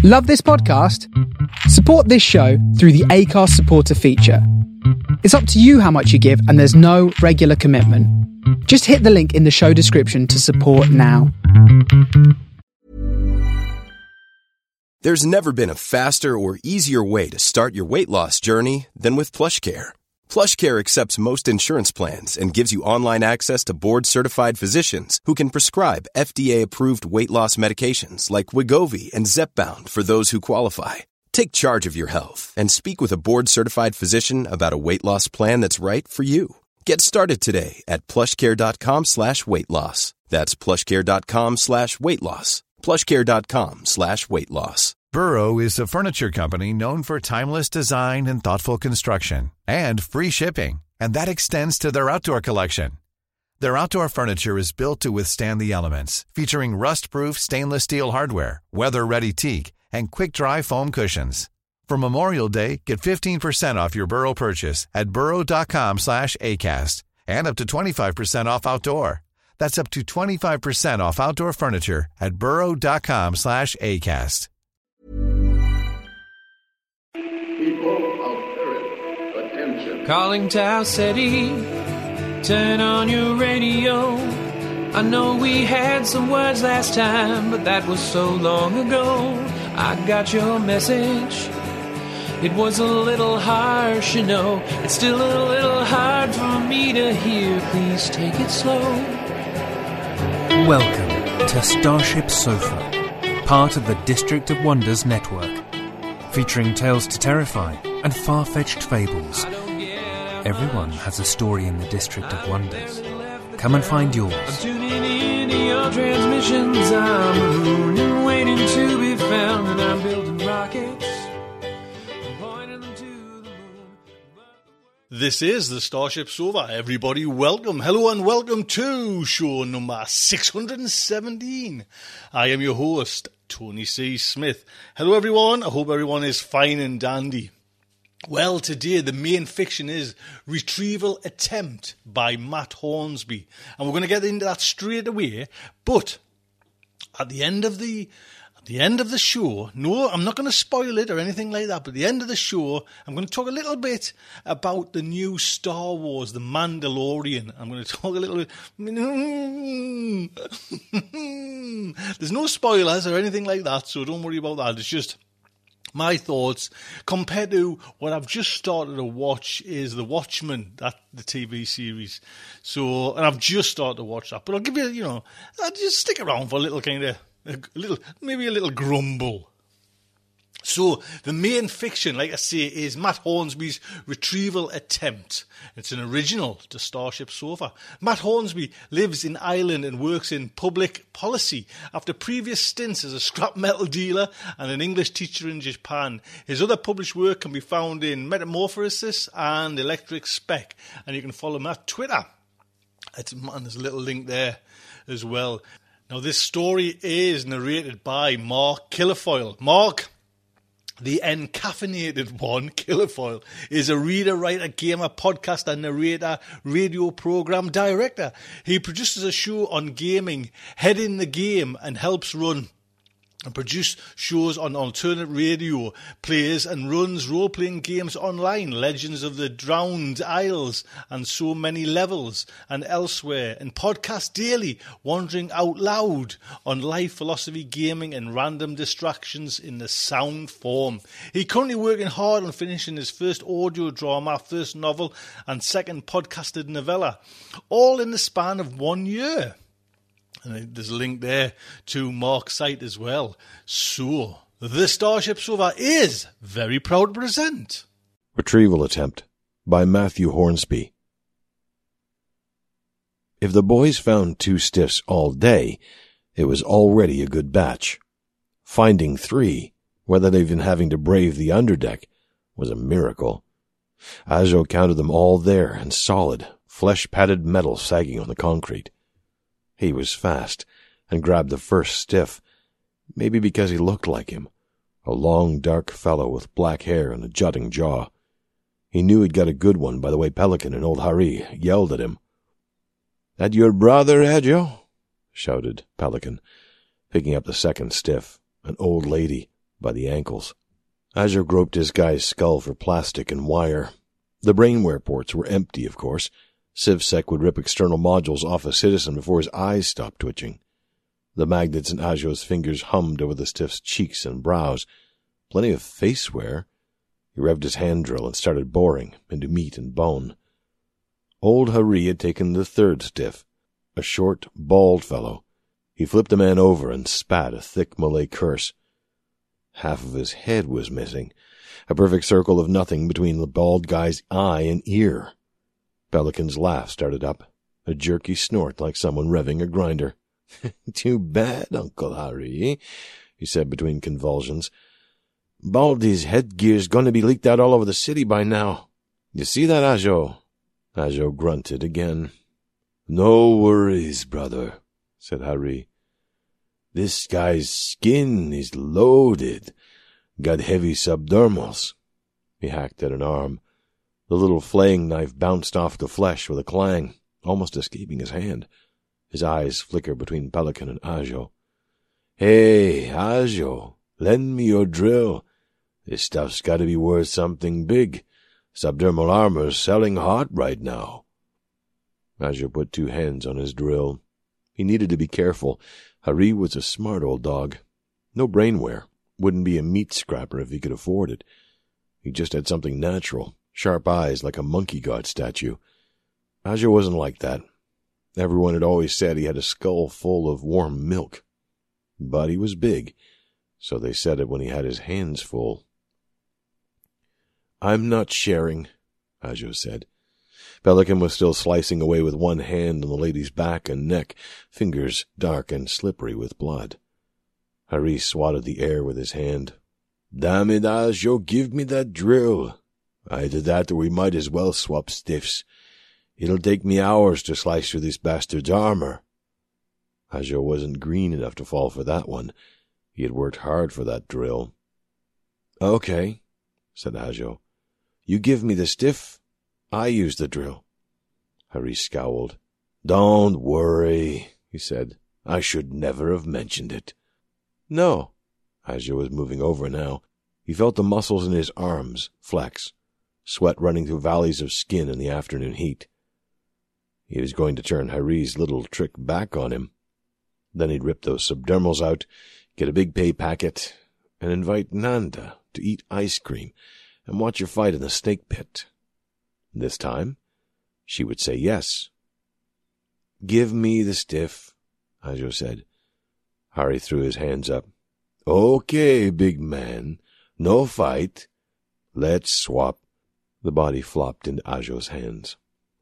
Love this podcast? Support this show through the Acast supporter feature. It's up to you how much you give, and there's no regular commitment. Just hit the link in the show description to support now. There's never been a faster or easier way to start your weight loss journey than with PlushCare. PlushCare accepts most insurance plans and gives you online access to board-certified physicians who can prescribe FDA-approved weight loss medications like Wegovy and Zepbound for those who qualify. Take charge of your health and speak with a board-certified physician about a weight loss plan that's right for you. Get started today at plushcare.com/weight loss. That's plushcare.com/weight loss. plushcare.com/weight loss. Burrow is a furniture company known for timeless design and thoughtful construction, and free shipping, and that extends to their outdoor collection. Their outdoor furniture is built to withstand the elements, featuring rust-proof stainless steel hardware, weather-ready teak, and quick-dry foam cushions. For Memorial Day, get 15% off your Burrow purchase at burrow.com/ACAST, and up to 25% off outdoor. That's up to 25% off outdoor furniture at burrow.com/ACAST. Calling Tau City, turn on your radio. I know we had some words last time, but that was so long ago. I got your message. It was a little harsh, you know. It's still a little hard for me to hear. Please take it slow. Welcome to Starship Sofa, part of the District of Wonders network, featuring tales to terrify and far-fetched fables. Everyone has a story in the District of Wonders. Come and find yours. I'm tuning in to your transmissions. I'm a moon and waiting to be found, and I'm building rockets. I'm pointing them to the moon. This is the Starship Sofa. Everybody, welcome, hello, and welcome to show number 617. I am your host, Tony C. Smith. Hello, everyone. I hope everyone is fine and dandy. Well, today the main fiction is Retrieval Attempt by Matt Hornsby. And we're going to get into that straight away. But at the end of the show, no, I'm not going to spoil it or anything like that, but at the end of the show, I'm going to talk a little bit about the new Star Wars, The Mandalorian. I'm going to talk a little bit... There's no spoilers or anything like that, so don't worry about that. It's just... my thoughts compared to what I've just started to watch is The Watchmen, the TV series. So, and I've just started to watch that. But I'll give you, I'll just stick around for a little maybe a little grumble. So, the main fiction, like I say, is Matt Hornsby's Retrieval Attempt. It's an original to Starship Sofa. Matt Hornsby lives in Ireland and works in public policy after previous stints as a scrap metal dealer and an English teacher in Japan. His other published work can be found in Metamorphosis and Electric Spec, and you can follow him at Twitter. And there's a little link there as well. Now, this story is narrated by Mark Killifoyle. Mark, the encaffeinated one, Killifoyle, is a reader, writer, gamer, podcaster, narrator, radio program director. He produces a show on gaming, Head in the Game, and helps run and produce shows on alternate radio, plays and runs role-playing games online, Legends of the Drowned Isles, and so many levels, and elsewhere, and podcasts daily, Wandering Out Loud, on life, philosophy, gaming, and random distractions in the sound form. He's currently working hard on finishing his first audio drama, first novel, and second podcasted novella, all in the span of 1 year. And there's a link there to Mark's site as well. So, the Starship Sofa is very proud to present Retrieval Attempt by Matthew Hornsby. If the boys found 2 stiffs all day, it was already a good batch. Finding 3, without even having to brave the underdeck, was a miracle. Ajo counted them all there and solid, flesh-padded metal sagging on the concrete. He was fast, and grabbed the first stiff, maybe because he looked like him, a long, dark fellow with black hair and a jutting jaw. He knew he'd got a good one by the way Pelican and old Hari yelled at him. "That your brother, Ajo?" shouted Pelican, picking up the second stiff, an old lady, by the ankles. Ajo groped his guy's skull for plastic and wire. The brainware ports were empty, of course. CivSec would rip external modules off a citizen before his eyes stopped twitching. The magnets in Ajo's fingers hummed over the stiff's cheeks and brows. Plenty of face wear. He revved his hand drill and started boring into meat and bone. Old Hari had taken the third stiff, a short, bald fellow. He flipped the man over and spat a thick Malay curse. Half of his head was missing, a perfect circle of nothing between the bald guy's eye and ear. Pelican's laugh started up, a jerky snort like someone revving a grinder. "Too bad, Uncle Hari," he said between convulsions. "Baldy's headgear's going to be leaked out all over the city by now. You see that, Ajo?" Ajo grunted again. "No worries, brother," said Hari. "This guy's skin is loaded. Got heavy subdermals." He hacked at an arm. The little flaying knife bounced off the flesh with a clang, almost escaping his hand. His eyes flickered between Pelican and Ajo. "Hey, Ajo, lend me your drill. This stuff's got to be worth something big. Subdermal armor's selling hot right now." Ajo put 2 hands on his drill. He needed to be careful. Hari was a smart old dog. No brainware. Wouldn't be a meat scrapper if he could afford it. He just had something natural, sharp eyes like a monkey god statue. Ajo wasn't like that. Everyone had always said he had a skull full of warm milk. But he was big, so they said it when he had his hands full. "I'm not sharing," Ajo said. Pelican was still slicing away with one hand on the lady's back and neck, fingers dark and slippery with blood. Hari swatted the air with his hand. "Damn it, Ajo, give me that drill. Either that or we might as well swap stiffs. It'll take me hours to slice through this bastard's armor." Ajo wasn't green enough to fall for that one. He had worked hard for that drill. "Okay," said Ajo. "You give me the stiff, I use the drill." Hari scowled. "Don't worry," he said. "I should never have mentioned it." "No." Ajo was moving over now. He felt the muscles in his arms flex, sweat running through valleys of skin in the afternoon heat. He was going to turn Hari's little trick back on him. Then he'd rip those subdermals out, get a big pay packet, and invite Nanda to eat ice cream and watch her fight in the snake pit. This time, she would say yes. "Give me the stiff," Ajo said. Hari threw his hands up. "Okay, big man. No fight. Let's swap." The body flopped into Ajo's hands.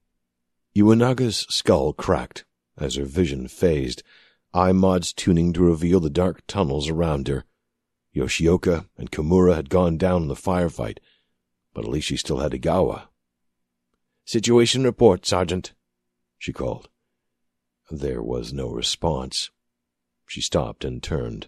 Iwanaga's skull cracked as her vision phased, eye mods tuning to reveal the dark tunnels around her. Yoshioka and Kimura had gone down in the firefight, but at least she still had Igawa. "Situation report, Sergeant," she called. There was no response. She stopped and turned.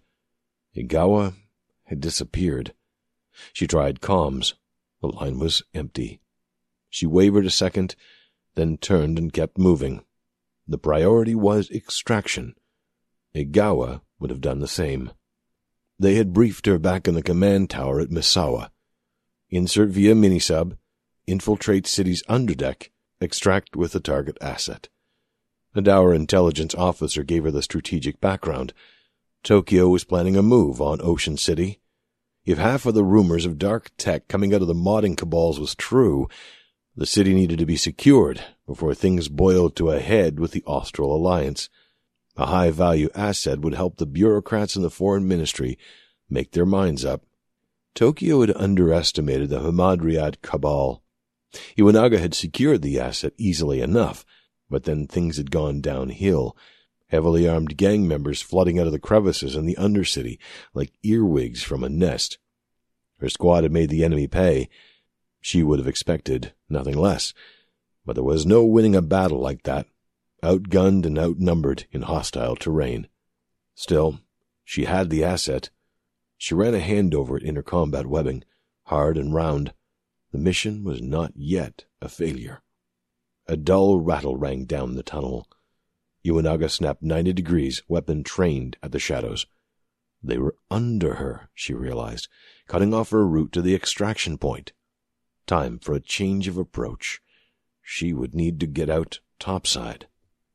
Igawa had disappeared. She tried comms. The line was empty. She wavered a second, then turned and kept moving. The priority was extraction. Igawa would have done the same. They had briefed her back in the command tower at Misawa. Insert via minisub, infiltrate city's underdeck, extract with the target asset. A dour intelligence officer gave her the strategic background. Tokyo was planning a move on Ocean City. If half of the rumors of dark tech coming out of the modding cabals was true, the city needed to be secured before things boiled to a head with the Austral Alliance. A high-value asset would help the bureaucrats in the foreign ministry make their minds up. Tokyo had underestimated the Hamadryad cabal. Iwanaga had secured the asset easily enough, but then things had gone downhill. Heavily armed gang members flooding out of the crevices in the Undercity like earwigs from a nest. Her squad had made the enemy pay. She would have expected nothing less, but there was no winning a battle like that, outgunned and outnumbered in hostile terrain. Still, she had the asset. She ran a hand over it in her combat webbing, hard and round. The mission was not yet a failure. A dull rattle rang down the tunnel. Iwanaga snapped 90 degrees, weapon trained at the shadows. They were under her, she realized, cutting off her route to the extraction point. Time for a change of approach. She would need to get out topside.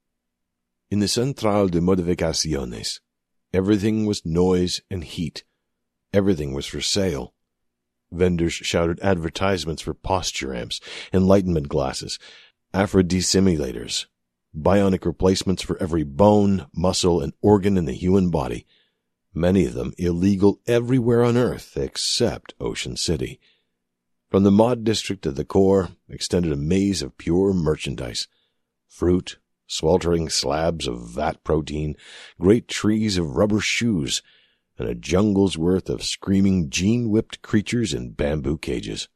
In the Central de Modificaciones, everything was noise and heat. Everything was for sale. Vendors shouted advertisements for posture amps, enlightenment glasses, aphrodisimulators, bionic replacements for every bone, muscle, and organ in the human body, many of them illegal everywhere on Earth except Ocean City. From the mod district to the core extended a maze of pure merchandise. Fruit, sweltering slabs of vat protein, great trees of rubber shoes, and a jungle's worth of screaming gene-whipped creatures in bamboo cages.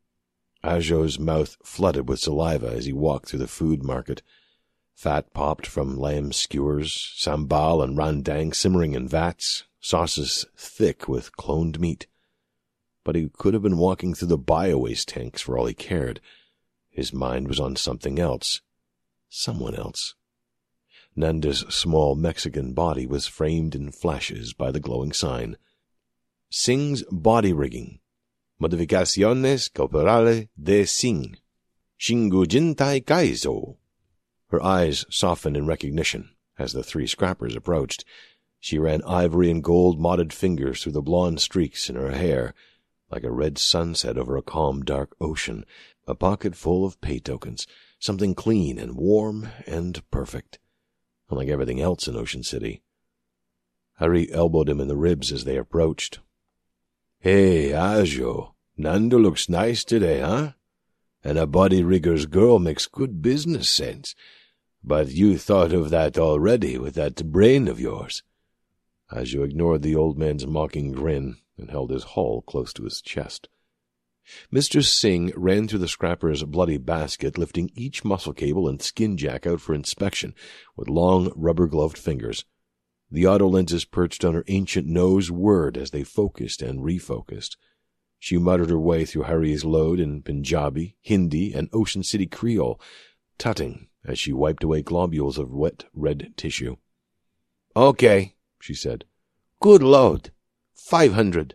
Ajo's mouth flooded with saliva as he walked through the food market. Fat popped from lamb skewers, sambal and rendang simmering in vats, sauces thick with cloned meat. But he could have been walking through the bio-waste tanks for all he cared. His mind was on something else. Someone else. Nanda's small Mexican body was framed in flashes by the glowing sign. Singh's Body Rigging. Modificaciones Corporales de Singh. Shingu Jintai Kaizo. Her eyes softened in recognition as the three scrappers approached. She ran ivory and gold modded fingers through the blonde streaks in her hair, like a red sunset over a calm, dark ocean, a pocket full of pay tokens, something clean and warm and perfect, unlike everything else in Ocean City. Harry elbowed him in the ribs as they approached. "Hey, Ajo, Nando looks nice today, huh? And a body rigger's girl makes good business sense. But you thought of that already with that brain of yours." Ajo ignored the old man's mocking grin and held his haul close to his chest. Mr. Singh ran through the scrapper's bloody basket, lifting each muscle cable and skin jack out for inspection with long, rubber-gloved fingers. The auto lenses perched on her ancient nose whirred as they focused and refocused. She muttered her way through Harry's load in Punjabi, Hindi, and Ocean City Creole, tutting as she wiped away globules of wet red tissue. "Okay," she said. "Good load. 500.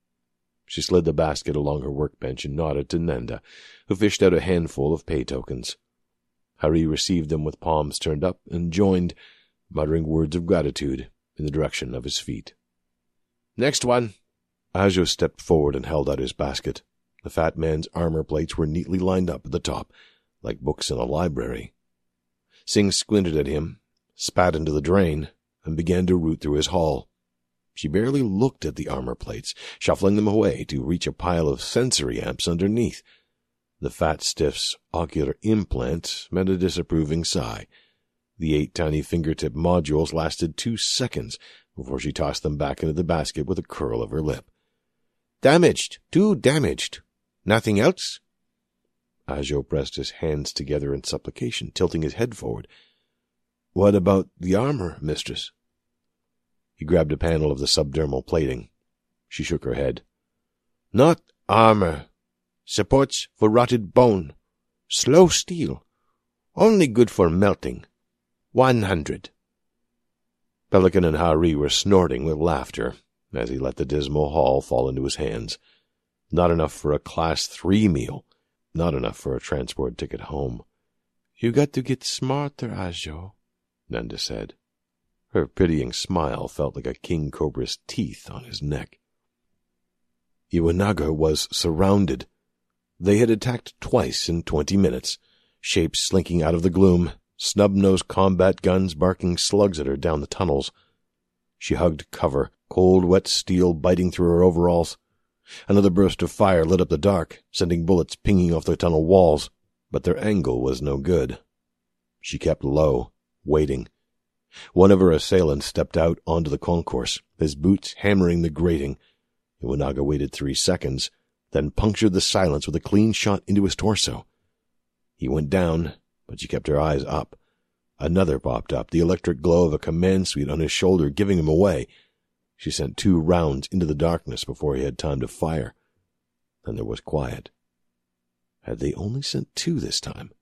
She slid the basket along her workbench and nodded to Nanda, who fished out a handful of pay tokens. Harry received them with palms turned up and joined, muttering words of gratitude in the direction of his feet. "Next one." Ajo stepped forward and held out his basket. The fat man's armor plates were neatly lined up at the top, like books in a library. Singh squinted at him, spat into the drain, and began to root through his haul. She barely looked at the armor plates, shuffling them away to reach a pile of sensory amps underneath. The fat stiff's ocular implant meant a disapproving sigh. The 8 tiny fingertip modules lasted 2 seconds before she tossed them back into the basket with a curl of her lip. "Damaged. Too damaged. Nothing else?" Ajo pressed his hands together in supplication, tilting his head forward. "What about the armor, mistress?" He grabbed a panel of the subdermal plating. She shook her head. "Not armor. Supports for rotted bone. Slow steel. Only good for melting. 100. Pelican and Hari were snorting with laughter as he let the dismal haul fall into his hands. Not enough for a Class 3 meal. Not enough for a transport ticket home. "You got to get smarter, Ajo," Nanda said. Her pitying smile felt like a king cobra's teeth on his neck. Iwanaga was surrounded. They had attacked twice in 20 minutes, shapes slinking out of the gloom, snub-nosed combat guns barking slugs at her down the tunnels. She hugged cover, cold, wet steel biting through her overalls. Another burst of fire lit up the dark, sending bullets pinging off the tunnel walls, but their angle was no good. She kept low, waiting. One of her assailants stepped out onto the concourse, his boots hammering the grating. Iwanaga waited 3 seconds, then punctured the silence with a clean shot into his torso. He went down, but she kept her eyes up. Another popped up, the electric glow of a command suite on his shoulder giving him away. She sent 2 rounds into the darkness before he had time to fire. Then there was quiet. Had they only sent 2 this time?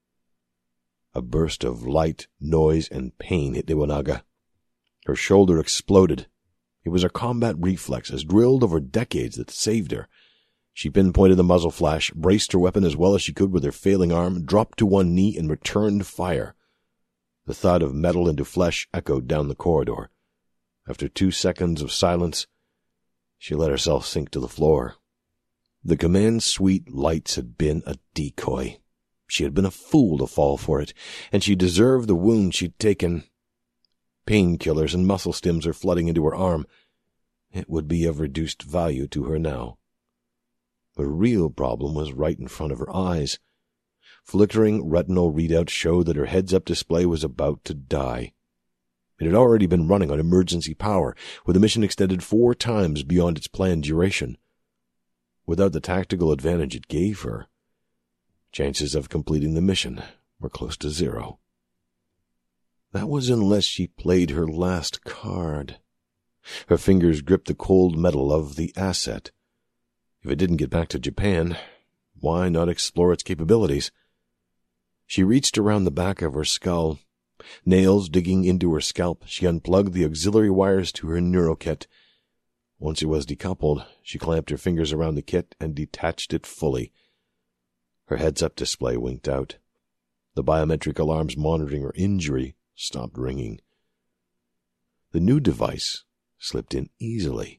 A burst of light, noise, and pain hit Iwanaga. Her shoulder exploded. It was her combat reflexes, drilled over decades, that saved her. She pinpointed the muzzle flash, braced her weapon as well as she could with her failing arm, dropped to one knee, and returned fire. The thud of metal into flesh echoed down the corridor. After 2 seconds of silence, she let herself sink to the floor. The command suite lights had been a decoy. She had been a fool to fall for it, and she deserved the wound she'd taken. Painkillers and muscle stims were flooding into her arm. It would be of reduced value to her now. The real problem was right in front of her eyes. Flickering retinal readouts showed that her heads-up display was about to die. It had already been running on emergency power, with the mission extended 4 times beyond its planned duration. Without the tactical advantage it gave her, chances of completing the mission were close to 0. That was unless she played her last card. Her fingers gripped the cold metal of the asset. If it didn't get back to Japan, why not explore its capabilities? She reached around the back of her skull. Nails digging into her scalp, she unplugged the auxiliary wires to her neurokit. Once it was decoupled, she clamped her fingers around the kit and detached it fully. Her heads-up display winked out. The biometric alarms monitoring her injury stopped ringing. The new device slipped in easily.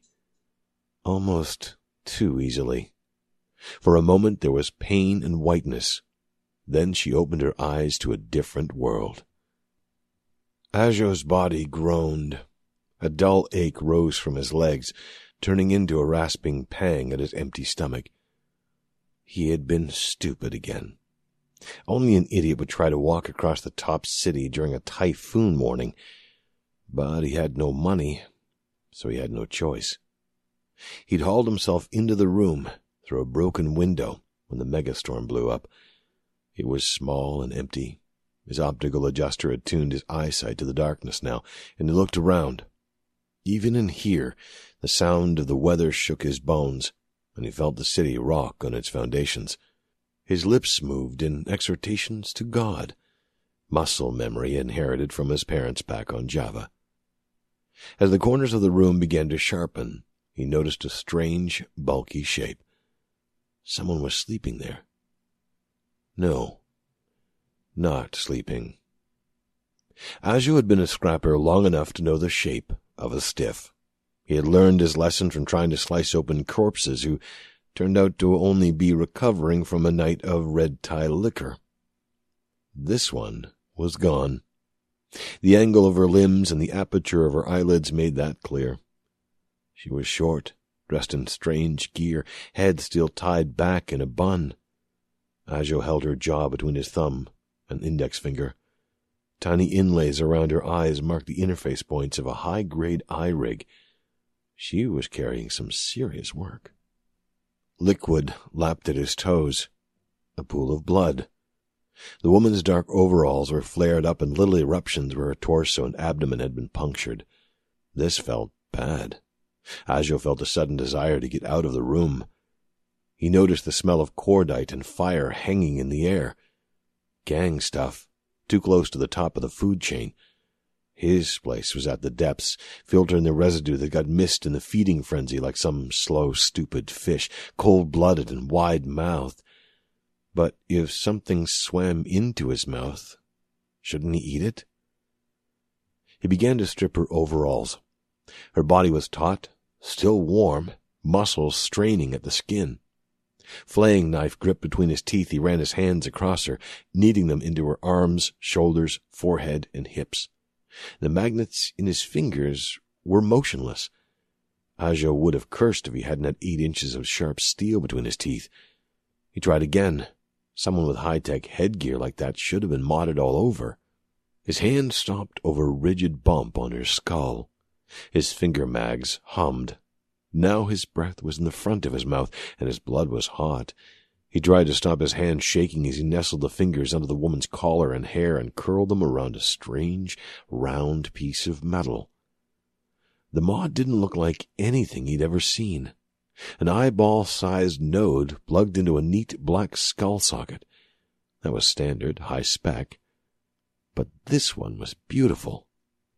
Almost too easily. For a moment there was pain and whiteness. Then she opened her eyes to a different world. Ajo's body groaned. A dull ache rose from his legs, turning into a rasping pang at his empty stomach. He had been stupid again. Only an idiot would try to walk across the top city during a typhoon warning. But he had no money, so he had no choice. He'd hauled himself into the room through a broken window when the megastorm blew up. It was small and empty. His optical adjuster had tuned his eyesight to the darkness now, and he looked around. Even in here, the sound of the weather shook his bones, and he felt the city rock on its foundations. His lips moved in exhortations to God, muscle memory inherited from his parents back on Java. As the corners of the room began to sharpen, he noticed a strange, bulky shape. Someone was sleeping there. No, not sleeping. Ajo had been a scrapper long enough to know the shape of a stiff. He had learned his lesson from trying to slice open corpses who turned out to only be recovering from a night of red-tie liquor. This one was gone. The angle of her limbs and the aperture of her eyelids made that clear. She was short, dressed in strange gear, head still tied back in a bun. Ajo held her jaw between his thumb and index finger. Tiny inlays around her eyes marked the interface points of a high-grade eye rig. She was carrying some serious work. Liquid lapped at his toes. A pool of blood. The woman's dark overalls were flared up in little eruptions where her torso and abdomen had been punctured. This felt bad. Ajo felt a sudden desire to get out of the room. He noticed the smell of cordite and fire hanging in the air. Gang stuff, too close to the top of the food chain. His place was at the depths, filtering the residue that got missed in the feeding frenzy like some slow, stupid fish, cold-blooded and wide-mouthed. But if something swam into his mouth, shouldn't he eat it? He began to strip her overalls. Her body was taut, still warm, muscles straining at the skin. Flaying knife gripped between his teeth, he ran his hands across her, kneading them into her arms, shoulders, forehead, and hips. The magnets in his fingers were motionless. Ajo would have cursed if he hadn't had 8 inches of sharp steel between his teeth. He tried again. Someone with high-tech headgear like that should have been modded all over. His hand stopped over a rigid bump on her skull. His finger mags hummed. Now his breath was in the front of his mouth, and his blood was hot. He tried to stop his hand shaking as he nestled the fingers under the woman's collar and hair and curled them around a strange, round piece of metal. The mod didn't look like anything he'd ever seen. An eyeball-sized node plugged into a neat black skull socket. That was standard, high-spec. But this one was beautiful.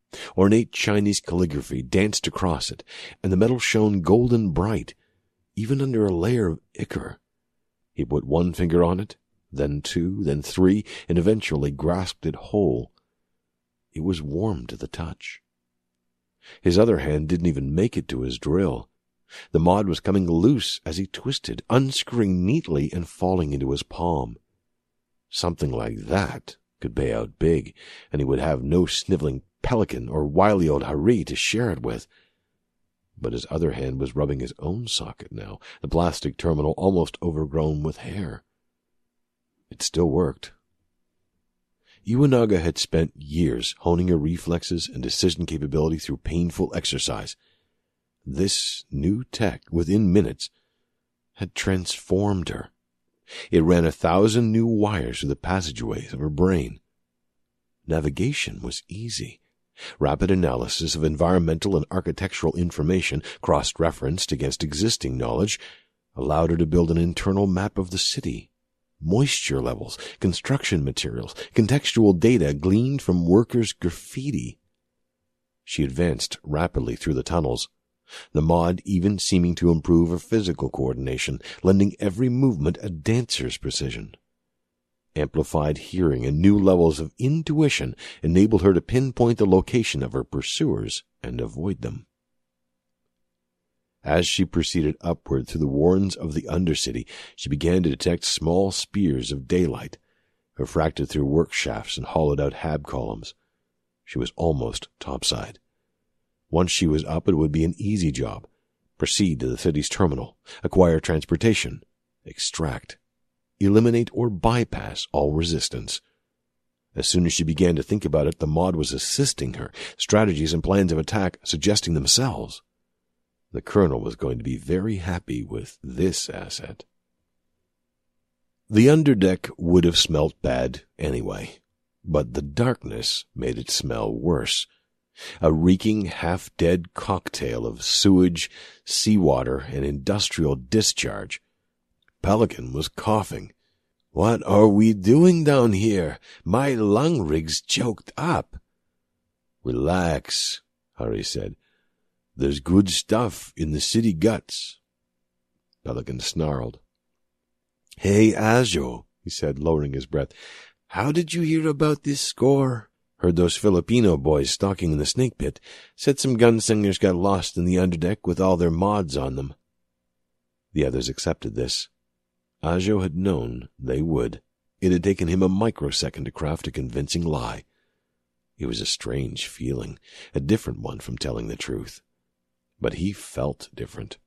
Ornate Chinese calligraphy danced across it, and the metal shone golden bright, even under a layer of ichor. He put one finger on it, then two, then three, and eventually grasped it whole. It was warm to the touch. His other hand didn't even make it to his drill. The mod was coming loose as he twisted, unscrewing neatly and falling into his palm. Something like that could pay out big, and he would have no sniveling Pelican or wily old Hari to share it with. But his other hand was rubbing his own socket now, the plastic terminal almost overgrown with hair. It still worked. Iwanaga had spent years honing her reflexes and decision capability through painful exercise. This new tech, within minutes, had transformed her. It ran 1,000 new wires through the passageways of her brain. Navigation was easy. Rapid analysis of environmental and architectural information, cross-referenced against existing knowledge, allowed her to build an internal map of the city. Moisture levels, construction materials, contextual data gleaned from workers' graffiti. She advanced rapidly through the tunnels, the mod even seeming to improve her physical coordination, lending every movement a dancer's precision. Amplified hearing and new levels of intuition enabled her to pinpoint the location of her pursuers and avoid them. As she proceeded upward through the warrens of the Undercity, she began to detect small spears of daylight, refracted through work shafts and hollowed-out hab columns. She was almost topside. Once she was up, it would be an easy job. Proceed to the city's terminal, acquire transportation, extract, eliminate or bypass all resistance. As soon as she began to think about it, the mod was assisting her, strategies and plans of attack suggesting themselves. The colonel was going to be very happy with this asset. The underdeck would have smelt bad anyway, but the darkness made it smell worse. A reeking, half-dead cocktail of sewage, seawater, and industrial discharge. Pelican was coughing. "What are we doing down here? My lung rig's choked up." "Relax," Hari said. "There's good stuff in the city guts." Pelican snarled. "Hey, Ajo," he said, lowering his breath. "How did you hear about this score?" "Heard those Filipino boys stalking in the snake pit. Said some gunslingers got lost in the underdeck with all their mods on them." The others accepted this. Ajo had known they would. It had taken him a microsecond to craft a convincing lie. It was a strange feeling, a different one from telling the truth. But he felt different.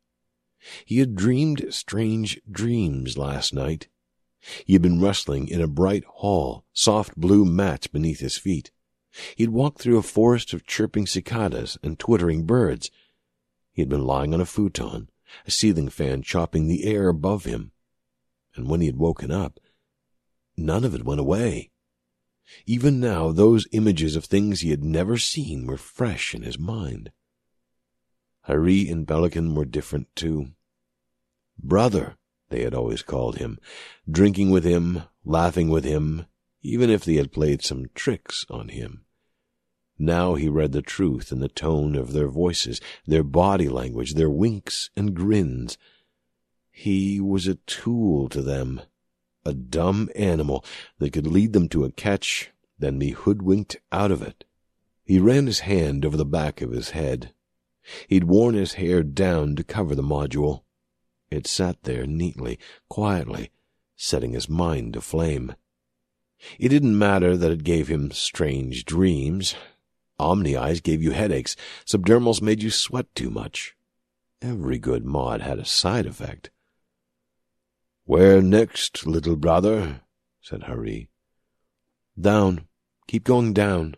He had dreamed strange dreams last night. He had been rustling in a bright hall, soft blue mats beneath his feet. He had walked through a forest of chirping cicadas and twittering birds. He had been lying on a futon, a ceiling fan chopping the air above him. And when he had woken up, none of it went away. Even now, those images of things he had never seen were fresh in his mind. Hari and Pelican were different too. Brother, they had always called him, drinking with him, laughing with him, even if they had played some tricks on him. Now he read the truth in the tone of their voices, their body language, their winks and grins. He was a tool to them, a dumb animal that could lead them to a catch, then be hoodwinked out of it. He ran his hand over the back of his head. He'd worn his hair down to cover the module. It sat there neatly, quietly, setting his mind aflame. It didn't matter that it gave him strange dreams. Omni-eyes gave you headaches. Subdermals made you sweat too much. Every good mod had a side effect. "Where next, little brother?" said Hari. "Down. Keep going down."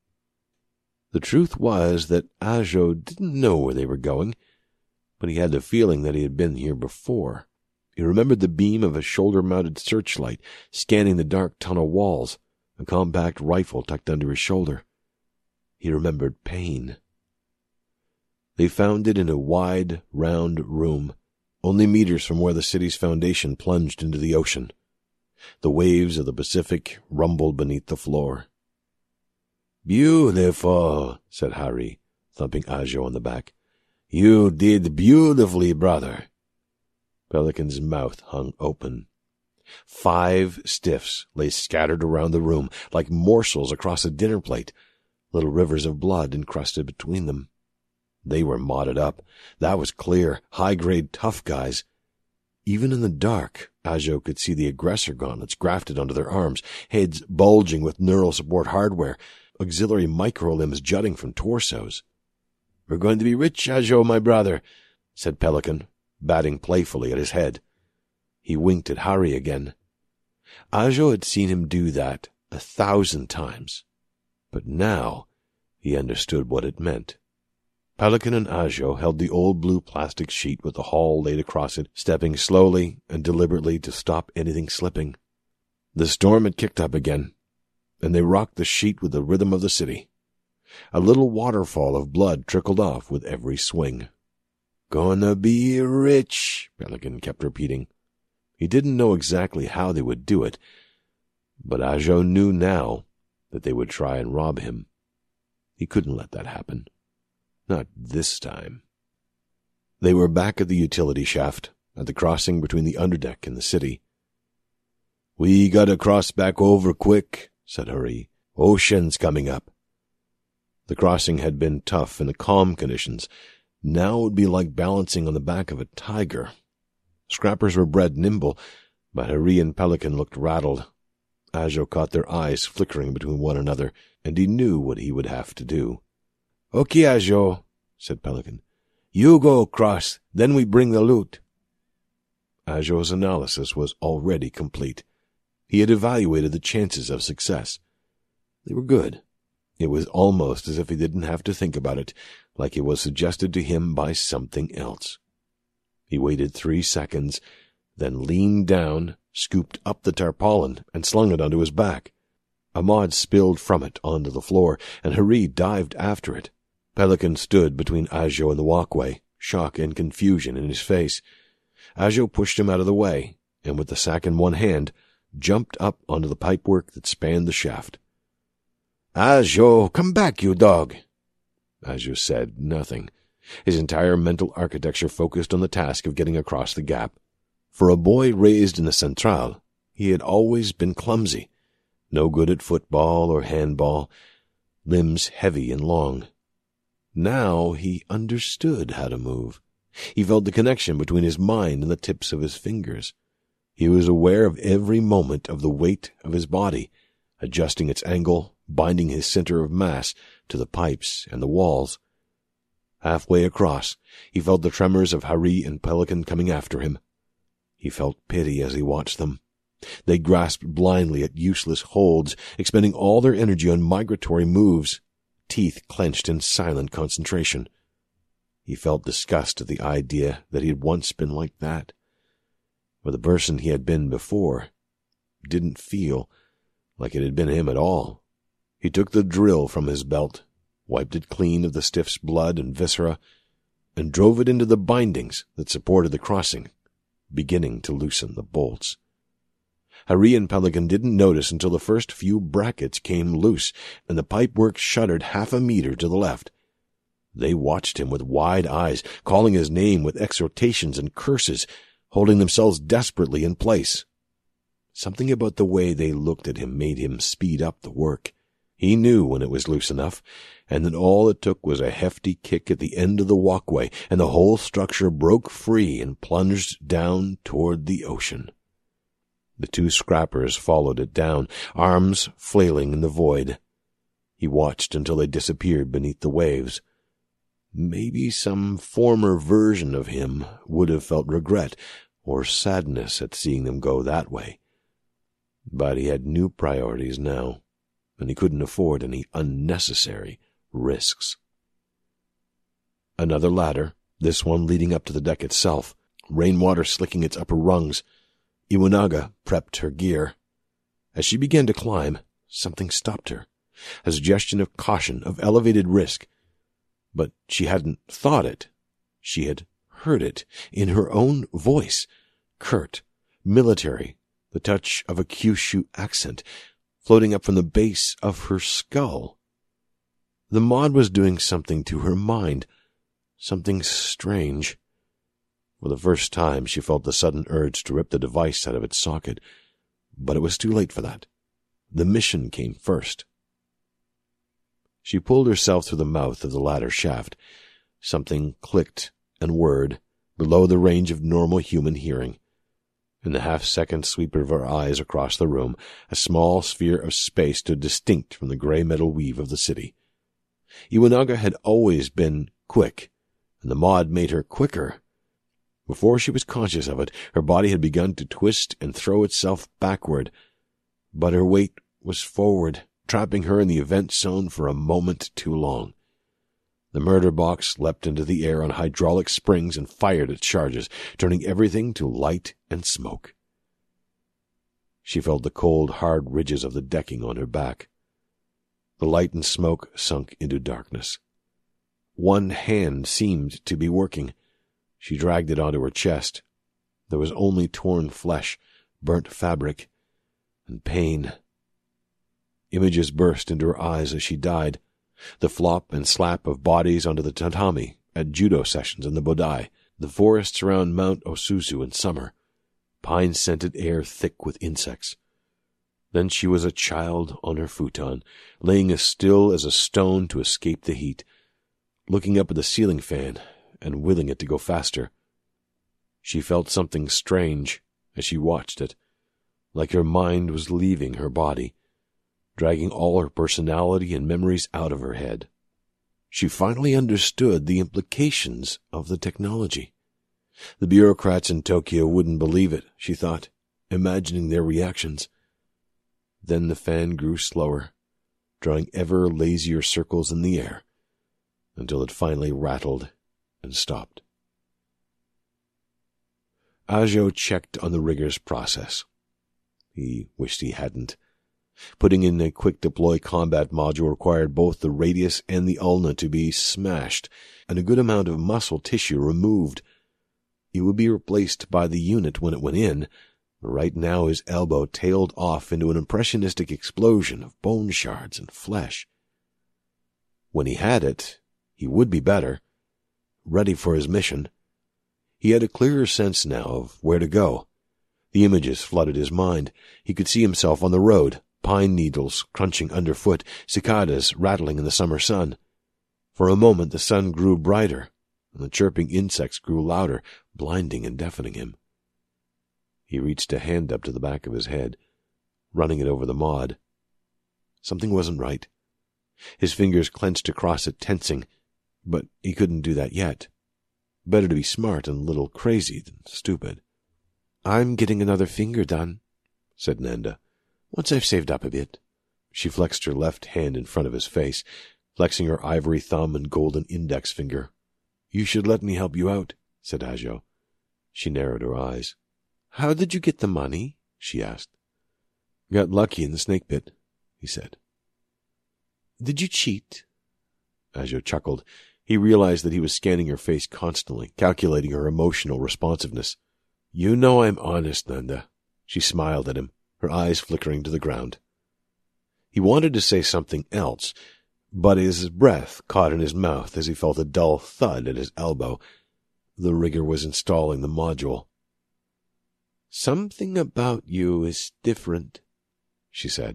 The truth was that Ajo didn't know where they were going, but he had the feeling that he had been here before. He remembered the beam of a shoulder-mounted searchlight scanning the dark tunnel walls, a compact rifle tucked under his shoulder. He remembered pain. They found it in a wide, round room, only meters from where the city's foundation plunged into the ocean. The waves of the Pacific rumbled beneath the floor. Beautiful, said Hari, thumping Ajo on the back. You did beautifully, brother. Pelican's mouth hung open. 5 stiffs lay scattered around the room, like morsels across a dinner plate, little rivers of blood encrusted between them. They were modded up. That was clear. High-grade tough guys. Even in the dark, Ajo could see the aggressor gauntlets grafted onto their arms, heads bulging with neural support hardware, auxiliary microlimbs jutting from torsos. We're going to be rich, Ajo, my brother, said Pelican, batting playfully at his head. He winked at Hari again. Ajo had seen him do that 1,000 times, but now he understood what it meant. Pelican and Ajo held the old blue plastic sheet with the hull laid across it, stepping slowly and deliberately to stop anything slipping. The storm had kicked up again, and they rocked the sheet with the rhythm of the city. A little waterfall of blood trickled off with every swing. Gonna be rich, Pelican kept repeating. He didn't know exactly how they would do it, but Ajo knew now that they would try and rob him. He couldn't let that happen. Not this time. They were back at the utility shaft, at the crossing between the underdeck and the city. We gotta cross back over quick, said Hari. Ocean's coming up. The crossing had been tough in the calm conditions. Now it would be like balancing on the back of a tiger. Scrappers were bred nimble, but Hari and Pelican looked rattled. Ajo caught their eyes flickering between one another, and he knew what he would have to do. Okay, Ajo, said Pelican. You go across, then we bring the loot. Ajo's analysis was already complete. He had evaluated the chances of success. They were good. It was almost as if he didn't have to think about it, like it was suggested to him by something else. He waited 3 seconds, then leaned down, scooped up the tarpaulin, and slung it onto his back. Ahmad spilled from it onto the floor, and Hari dived after it. Pelican stood between Ajo and the walkway, shock and confusion in his face. Ajo pushed him out of the way, and with the sack in one hand, jumped up onto the pipework that spanned the shaft. Ajo, come back, you dog! Ajo said nothing. His entire mental architecture focused on the task of getting across the gap. For a boy raised in the Central, he had always been clumsy, no good at football or handball, limbs heavy and long. Now he understood how to move. He felt the connection between his mind and the tips of his fingers. He was aware of every moment of the weight of his body, adjusting its angle, binding his center of mass to the pipes and the walls. Halfway across, he felt the tremors of Hari and Pelican coming after him. He felt pity as he watched them. They grasped blindly at useless holds, expending all their energy on migratory moves, teeth clenched in silent concentration. He felt disgust at the idea that he had once been like that. But the person he had been before didn't feel like it had been him at all. He took the drill from his belt, wiped it clean of the stiff's blood and viscera, and drove it into the bindings that supported the crossing, beginning to loosen the bolts. Hari and Pelican didn't notice until the first few brackets came loose, and the pipework shuddered 1/2 meter to the left. They watched him with wide eyes, calling his name with exhortations and curses, holding themselves desperately in place. Something about the way they looked at him made him speed up the work. He knew when it was loose enough, and that all it took was a hefty kick at the end of the walkway, and the whole structure broke free and plunged down toward the ocean. The 2 scrappers followed it down, arms flailing in the void. He watched until they disappeared beneath the waves. Maybe some former version of him would have felt regret or sadness at seeing them go that way. But he had new priorities now, and he couldn't afford any unnecessary risks. Another ladder, this one leading up to the deck itself, rainwater slicking its upper rungs. Iwanaga prepped her gear. As she began to climb, something stopped her, a suggestion of caution, of elevated risk. But she hadn't thought it. She had heard it in her own voice, curt, military, the touch of a Kyushu accent, floating up from the base of her skull. The mod was doing something to her mind, something strange. For the first time, she felt the sudden urge to rip the device out of its socket, but it was too late for that. The mission came first. She pulled herself through the mouth of the ladder shaft. Something clicked and whirred below the range of normal human hearing. In the half-second sweep of her eyes across the room, a small sphere of space stood distinct from the grey metal weave of the city. Iwanaga had always been quick, and the mod made her quicker. Before she was conscious of it, her body had begun to twist and throw itself backward, but her weight was forward, trapping her in the event zone for a moment too long. The murder box leapt into the air on hydraulic springs and fired its charges, turning everything to light and smoke. She felt the cold, hard ridges of the decking on her back. The light and smoke sunk into darkness. One hand seemed to be working. She dragged it onto her chest. There was only torn flesh, burnt fabric, and pain. Images burst into her eyes as she died. The flop and slap of bodies onto the tatami at judo sessions in the Bodai, the forests around Mount Osuzu in summer, pine-scented air thick with insects. Then she was a child on her futon, laying as still as a stone to escape the heat, looking up at the ceiling fan and willing it to go faster. She felt something strange as she watched it, like her mind was leaving her body, dragging all her personality and memories out of her head. She finally understood the implications of the technology. The bureaucrats in Tokyo wouldn't believe it, she thought, imagining their reactions. Then the fan grew slower, drawing ever lazier circles in the air, until it finally rattled and stopped. Ajo checked on the rigger's process. He wished he hadn't. Putting in a quick-deploy combat module required both the radius and the ulna to be smashed, and a good amount of muscle tissue removed. It would be replaced by the unit when it went in, but right now his elbow tailed off into an impressionistic explosion of bone shards and flesh. When he had it, he would be better, ready for his mission. He had a clearer sense now of where to go. The images flooded his mind. He could see himself on the road, pine needles crunching underfoot, cicadas rattling in the summer sun. For a moment the sun grew brighter, and the chirping insects grew louder, blinding and deafening him. He reached a hand up to the back of his head, running it over the mod. Something wasn't right. His fingers clenched across it, tensing, but he couldn't do that yet. Better to be smart and a little crazy than stupid. "I'm getting another finger done," said Nanda, "once I've saved up a bit." She flexed her left hand in front of his face, flexing her ivory thumb and golden index finger. "You should let me help you out," said Ajo. She narrowed her eyes. "How did you get the money?" she asked. "Got lucky in the snake pit," he said. "Did you cheat?" Ajo chuckled. He realized that he was scanning her face constantly, calculating her emotional responsiveness. "You know I'm honest, Nanda." She smiled at him, her eyes flickering to the ground. He wanted to say something else, but his breath caught in his mouth as he felt a dull thud at his elbow. The rigger was installing the module. "Something about you is different," she said.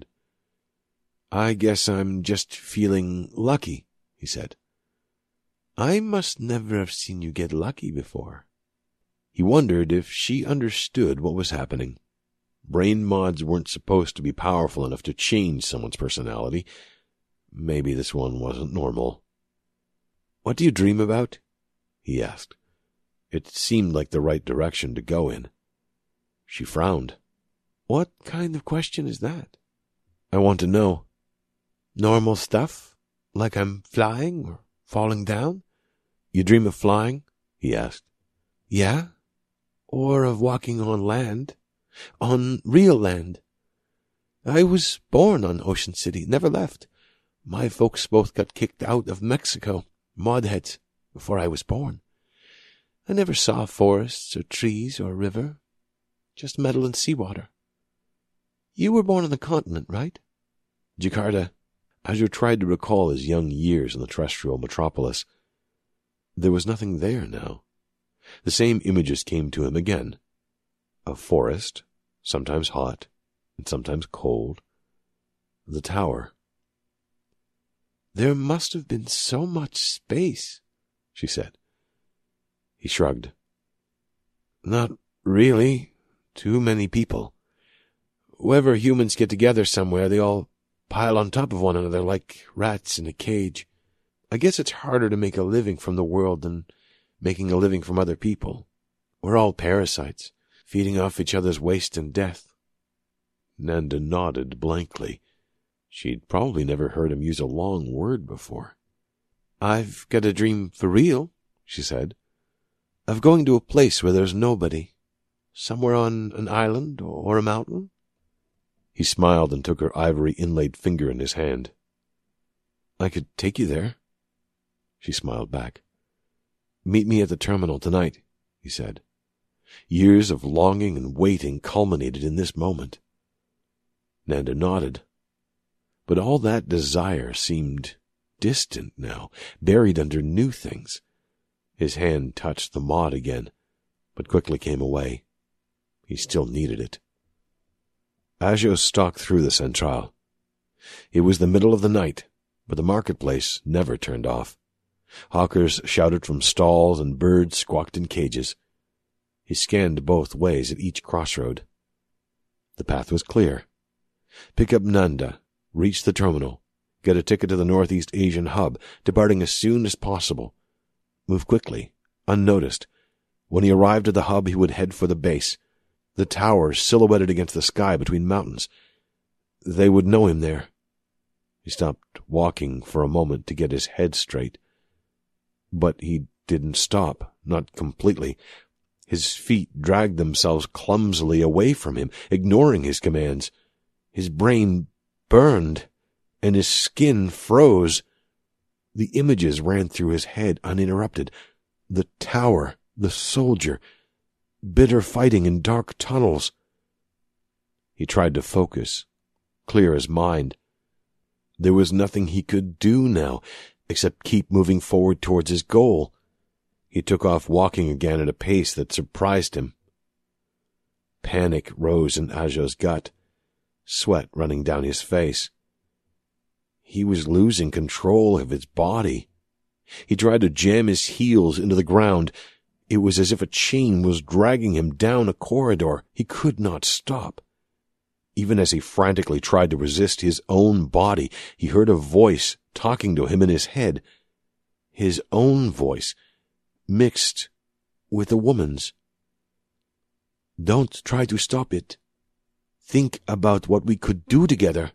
"I guess I'm just feeling lucky," he said. "I must never have seen you get lucky before." He wondered if she understood what was happening. Brain mods weren't supposed to be powerful enough to change someone's personality. Maybe this one wasn't normal. "What do you dream about?" he asked. It seemed like the right direction to go in. She frowned. "What kind of question is that?" "I want to know." "Normal stuff? Like I'm flying or falling down?" "You dream of flying?" he asked. "Yeah. Or of walking on land. On real land. I was born on Ocean City, never left. My folks both got kicked out of Mexico, modheads, before I was born. I never saw forests or trees or river, just metal and seawater. You were born on the continent, right?" "Jakarta." Ajo tried to recall his young years in the terrestrial metropolis. There was nothing there now. The same images came to him again. A forest, sometimes hot and sometimes cold. The tower. "There must have been so much space," she said. He shrugged. "Not really. Too many people. Whenever humans get together somewhere, they all pile on top of one another like rats in a cage. I guess it's harder to make a living from the world than making a living from other people. We're all parasites, feeding off each other's waste and death." Nanda nodded blankly. She'd probably never heard him use a long word before. "I've got a dream for real," she said, "of going to a place where there's nobody. Somewhere on an island or a mountain." He smiled and took her ivory inlaid finger in his hand. "I could take you there." She smiled back. "Meet me at the terminal tonight," he said. Years of longing and waiting culminated in this moment. Nanda nodded. But all that desire seemed distant now, buried under new things. His hand touched the mod again, but quickly came away. He still needed it. Ajo stalked through the Centrale. It was the middle of the night, but the marketplace never turned off. Hawkers shouted from stalls and birds squawked in cages. He scanned both ways at each crossroad. The path was clear. Pick up Nanda, reach the terminal, get a ticket to the Northeast Asian hub, departing as soon as possible. Move quickly, unnoticed. When he arrived at the hub, he would head for the base. The tower silhouetted against the sky between mountains. They would know him there. He stopped walking for a moment to get his head straight. But he didn't stop, not completely. His feet dragged themselves clumsily away from him, ignoring his commands. His brain burned, and his skin froze. The images ran through his head uninterrupted. The tower, the soldier, bitter fighting in dark tunnels. He tried to focus, clear his mind. There was nothing he could do now, except keep moving forward towards his goal. He took off walking again at a pace that surprised him. Panic rose in Ajo's gut, sweat running down his face. He was losing control of his body. He tried to jam his heels into the ground. It was as if a chain was dragging him down a corridor. He could not stop. Even as he frantically tried to resist his own body, he heard a voice talking to him in his head. His own voice, mixed with a woman's. "Don't try to stop it. Think about what we could do together."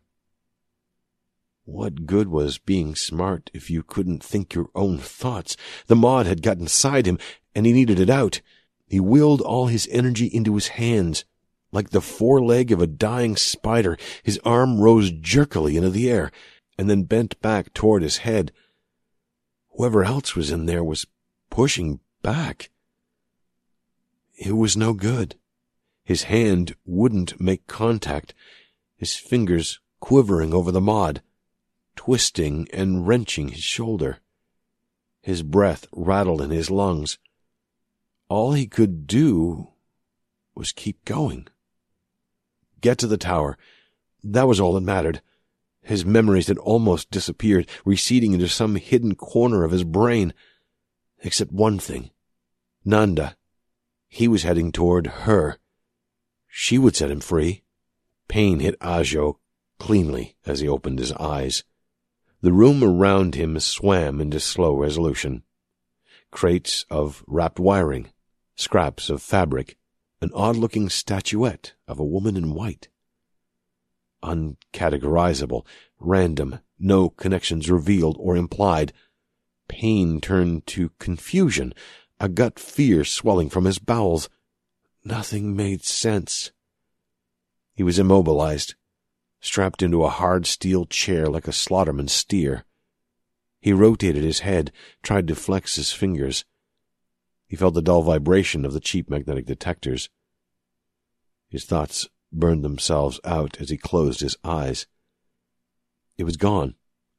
What good was being smart if you couldn't think your own thoughts? The mod had got inside him, and he needed it out. He willed all his energy into his hands. Like the foreleg of a dying spider, his arm rose jerkily into the air, and then bent back toward his head. Whoever else was in there was pushing back. It was no good. His hand wouldn't make contact, his fingers quivering over the mod, twisting and wrenching his shoulder. His breath rattled in his lungs. All he could do was keep going. Get to the tower. That was all that mattered. His memories had almost disappeared, receding into some hidden corner of his brain. Except one thing. Nanda. He was heading toward her. She would set him free. Pain hit Ajo cleanly as he opened his eyes. The room around him swam into slow resolution. Crates of wrapped wiring, scraps of fabric, an odd-looking statuette of a woman in white. Uncategorizable, random, no connections revealed or implied. Pain turned to confusion, a gut fear swelling from his bowels. Nothing made sense. He was immobilized, strapped into a hard steel chair like a slaughterman's steer. He rotated his head, tried to flex his fingers. He felt the dull vibration of the cheap magnetic detectors. His thoughts burned themselves out as he closed his eyes. It was gone.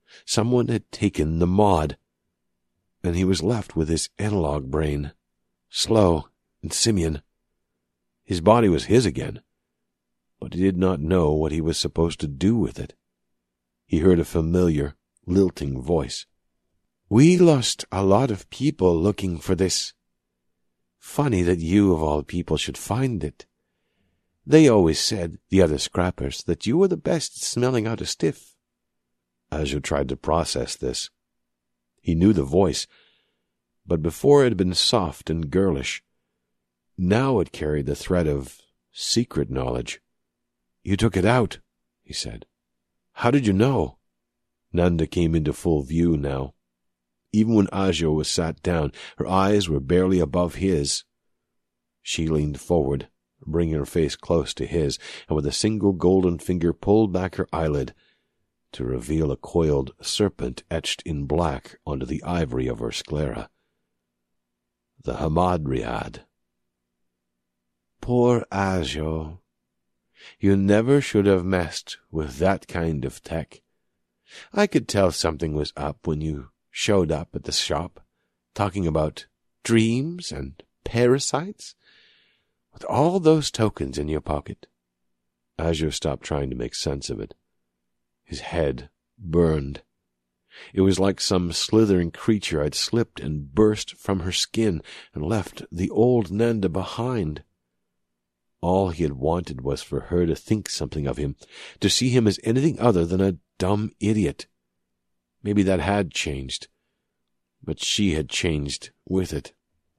Someone had taken the mod, and he was left with his analog brain, slow and simian. His body was his again, but he did not know what he was supposed to do with it. He heard a familiar, lilting voice. "We lost a lot of people looking for this. Funny that you, of all people, should find it. They always said, the other scrappers, that you were the best at smelling out a stiff." Ajo tried to process this. He knew the voice, but before it had been soft and girlish. Now it carried the thread of secret knowledge. "You took it out," he said. "How did you know?" Nanda came into full view now. Even when Ajo was sat down, her eyes were barely above his. She leaned forward, bringing her face close to his, and with a single golden finger pulled back her eyelid to reveal a coiled serpent etched in black onto the ivory of her sclera. The Hamadryad. "Poor Ajo. You never should have messed with that kind of tech. I could tell something was up when you showed up at the shop, talking about dreams and parasites, with all those tokens in your pocket." Ajo stopped trying to make sense of it. His head burned. It was like some slithering creature had slipped and burst from her skin and left the old Nanda behind. All he had wanted was for her to think something of him, to see him as anything other than a dumb idiot. Maybe that had changed, but she had changed with it.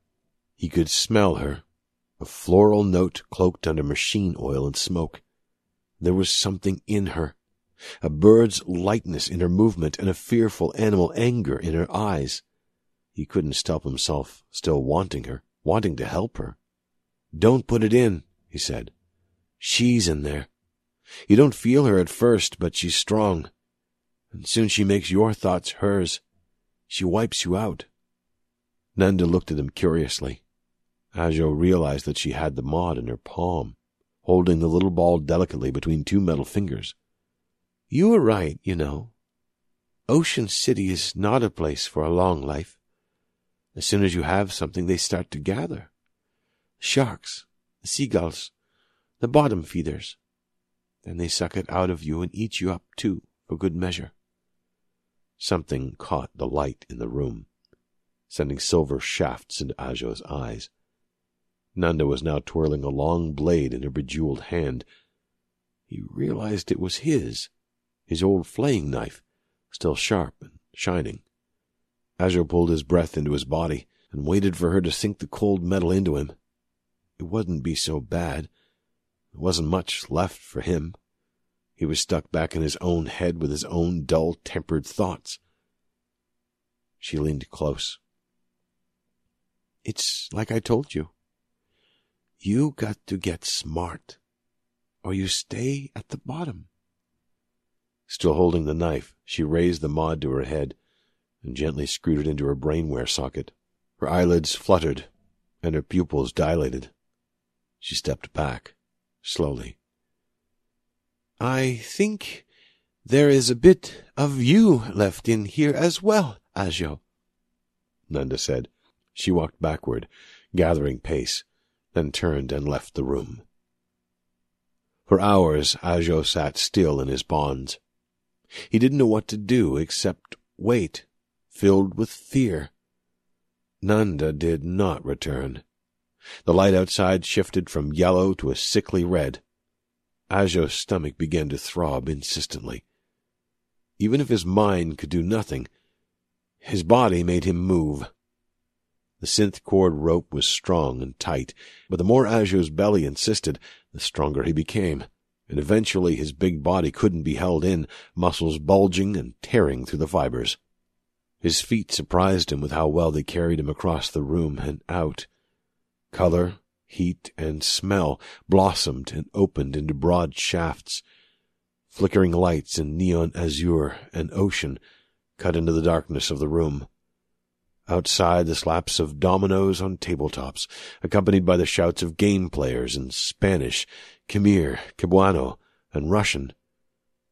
He could smell her, a floral note cloaked under machine oil and smoke. There was something in her, a bird's lightness in her movement and a fearful animal anger in her eyes. He couldn't stop himself still wanting her, wanting to help her. "Don't put it in," he said. "She's in there. You don't feel her at first, but she's strong. And soon she makes your thoughts hers. She wipes you out." Nanda looked at him curiously. Ajo realized that she had the mod in her palm, holding the little ball delicately between two metal fingers. "You were right, you know. Ocean City is not a place for a long life. As soon as you have something, they start to gather. Sharks, the seagulls, the bottom feeders. Then they suck it out of you and eat you up, too, for good measure." Something caught the light in the room, sending silver shafts into Ajo's eyes. Nanda was now twirling a long blade in her bejeweled hand. He realized it was his old flaying knife, still sharp and shining. Ajo pulled his breath into his body and waited for her to sink the cold metal into him. It wouldn't be so bad. There wasn't much left for him. He was stuck back in his own head with his own dull-tempered thoughts. She leaned close. "It's like I told you. You got to get smart, or you stay at the bottom." Still holding the knife, she raised the mod to her head and gently screwed it into her brainware socket. Her eyelids fluttered and her pupils dilated. She stepped back, slowly. "I think there is a bit of you left in here as well, Ajo," Nanda said. She walked backward, gathering pace, then turned and left the room. For hours, Ajo sat still in his bonds. He didn't know what to do except wait, filled with fear. Nanda did not return. The light outside shifted from yellow to a sickly red. Ajo's stomach began to throb insistently. Even if his mind could do nothing, his body made him move. The synth cord rope was strong and tight, but the more Ajo's belly insisted, the stronger he became, and eventually his big body couldn't be held in, muscles bulging and tearing through the fibers. His feet surprised him with how well they carried him across the room and out. Color, heat, and smell blossomed and opened into broad shafts. Flickering lights in neon azure and ocean cut into the darkness of the room. Outside, the slaps of dominoes on tabletops, accompanied by the shouts of game players in Spanish, Khmer, Cebuano, and Russian.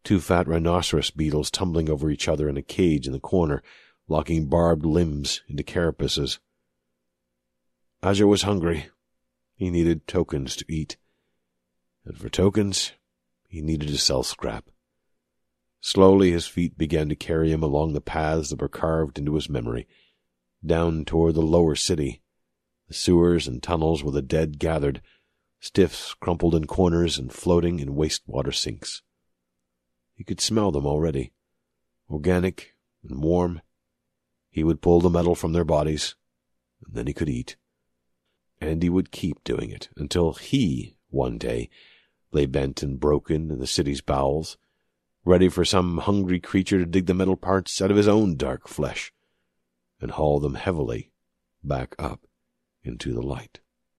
2 fat rhinoceros beetles tumbling over each other in a cage in the corner, locking barbed limbs into carapaces. Aja was hungry. He needed tokens to eat. And for tokens, he needed to sell scrap. Slowly his feet began to carry him along the paths that were carved into his memory, down toward the lower city, the sewers and tunnels where the dead gathered, stiffs crumpled in corners and floating in wastewater sinks. He could smell them already, organic and warm. He would pull the metal from their bodies, and then he could eat. And he would keep doing it until he, one day, lay bent and broken in the city's bowels, ready for some hungry creature to dig the metal parts out of his own dark flesh and haul them heavily back up into the light.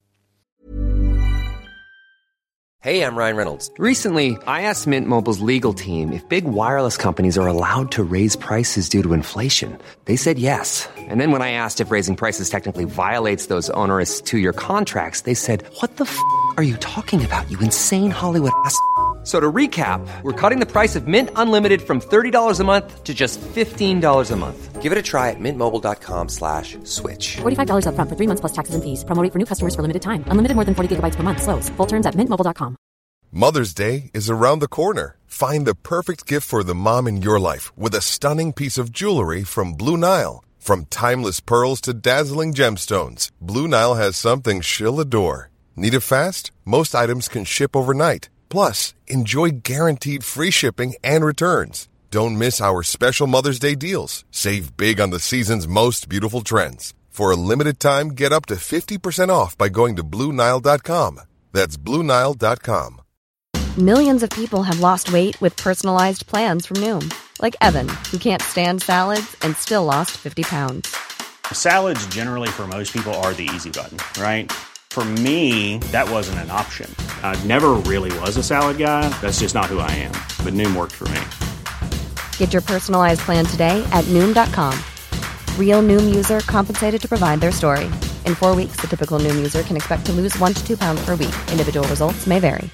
Hey, I'm Ryan Reynolds. Recently, I asked Mint Mobile's legal team if big wireless companies are allowed to raise prices due to inflation. They said yes. And then when I asked if raising prices technically violates those onerous 2-year contracts, they said, "What the f*** are you talking about, you insane Hollywood ass?" So to recap, we're cutting the price of Mint Unlimited from $30 a month to just $15 a month. Give it a try at mintmobile.com/switch. $45 up front for 3 months plus taxes and fees. Promo rate for new customers for limited time. Unlimited more than 40 gigabytes per month. Slows full terms at mintmobile.com. Mother's Day is around the corner. Find the perfect gift for the mom in your life with a stunning piece of jewelry from Blue Nile. From timeless pearls to dazzling gemstones, Blue Nile has something she'll adore. Need it fast? Most items can ship overnight. Plus, enjoy guaranteed free shipping and returns. Don't miss our special Mother's Day deals. Save big on the season's most beautiful trends. For a limited time, get up to 50% off by going to BlueNile.com. That's BlueNile.com. Millions of people have lost weight with personalized plans from Noom. Like Evan, who can't stand salads and still lost 50 pounds. Salads generally for most people are the easy button, right? For me, that wasn't an option. I never really was a salad guy. That's just not who I am. But Noom worked for me. Get your personalized plan today at Noom.com. Real Noom user compensated to provide their story. In 4 weeks, the typical Noom user can expect to lose 1 to 2 pounds per week. Individual results may vary.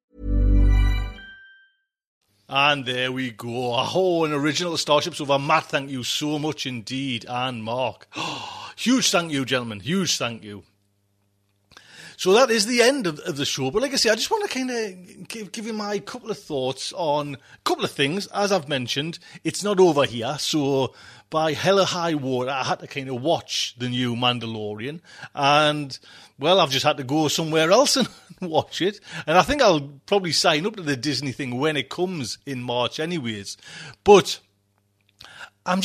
And there we go. An original Starship Sofa. Matt, thank you so much indeed. And Mark. Huge thank you, gentlemen. Huge thank you. So that is the end of the show. But like I say, I just want to kind of give you my couple of thoughts on a couple of things. As I've mentioned, it's not over here. So by hell or high water, I had to kind of watch the new Mandalorian. And, well, I've just had to go somewhere else and watch it. And I think I'll probably sign up to the Disney thing when it comes in March anyways. But and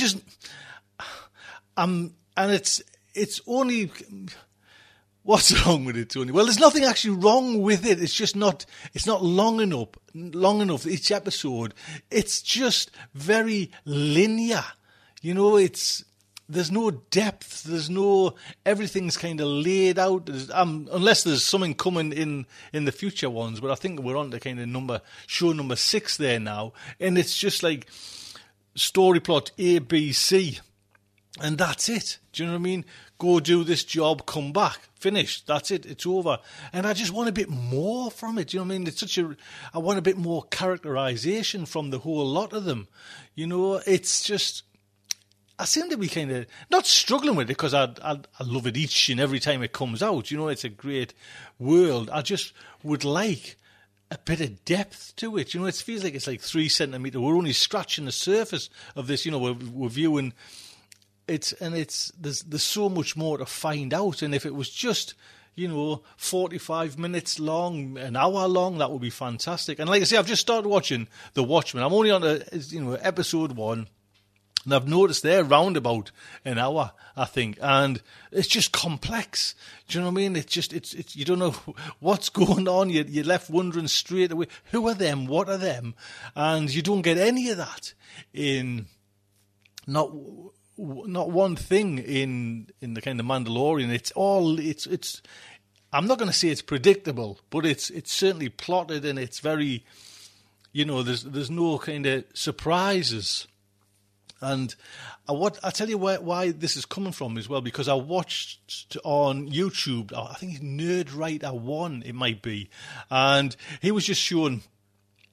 it's only... What's wrong with it, Tony? Well, there's nothing actually wrong with it. It's just not. It's not long enough. Each episode, it's just very linear. You know, there's no depth. There's no. Everything's kind of laid out. Unless there's something coming in the future ones. But I think we're on to kind of show number 6 there now, and it's just like story plot A, B, C, and that's it. Do you know what I mean? Go do this job, come back, finish. That's it. It's over. And I just want a bit more from it. Do you know what I mean? I want a bit more characterization from the whole lot of them. You know, it's just, I seem to be kind of not struggling with it because I love it each and every time it comes out. You know, it's a great world. I just would like a bit of depth to it. You know, it feels like it's like 3 centimetres. We're only scratching the surface of this. You know, we're viewing. There's so much more to find out, and if it was just 45 minutes long, an hour long, that would be fantastic. And like I say, I've just started watching The Watchmen. I'm only on episode 1, and I've noticed they're round about an hour, I think, and it's just complex. Do you know what I mean? It's you don't know what's going on. You're left wondering straight away, who are them? What are them? And you don't get any of that in not one thing in the kind of Mandalorian. It's I'm not going to say it's predictable, but it's certainly plotted, and it's very, there's no kind of surprises. And I tell you why this is coming from as well, because I watched on YouTube, I think it's Nerdwriter 1 it might be, and he was just showing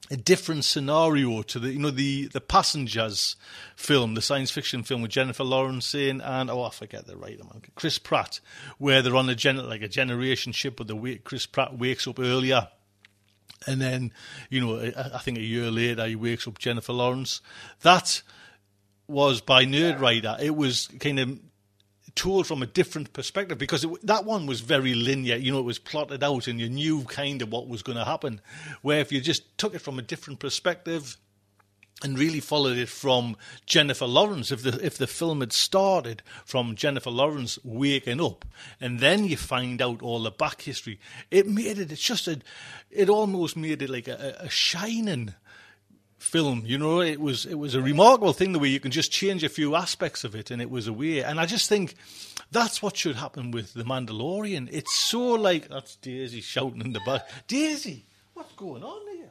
a different scenario to the Passengers film, the science fiction film with Jennifer Lawrence in, and I forget the writer, Chris Pratt, where they're on a generation ship, but Chris Pratt wakes up earlier, and then I think a year later he wakes up Jennifer Lawrence. That was by Nerdwriter. It was kind of told from a different perspective, because that one was very linear. It was plotted out and you knew kind of what was going to happen. Where if you just took it from a different perspective and really followed it from Jennifer Lawrence, if the film had started from Jennifer Lawrence waking up and then you find out all the back history, it almost made it like a shining film. It was a remarkable thing, the way you can just change a few aspects of it and it was a way. And I just think that's what should happen with The Mandalorian. It's so like, that's Daisy shouting in the back. Daisy, what's going on here?